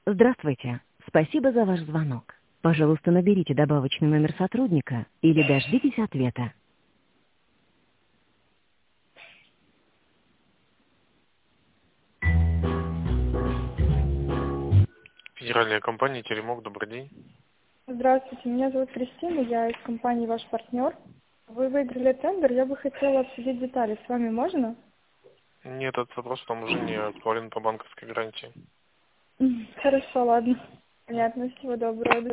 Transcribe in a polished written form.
Здравствуйте. Спасибо за ваш звонок. Пожалуйста, наберите добавочный номер сотрудника или дождитесь ответа. Федеральная компания «Теремок», добрый день. Здравствуйте, меня зовут Кристина, я из компании «Ваш партнер». Вы выиграли тендер, я бы хотела обсудить детали. С вами можно? Нет, этот вопрос там уже не актуален по банковской гарантии. Хорошо, ладно. Понятно, всего доброго.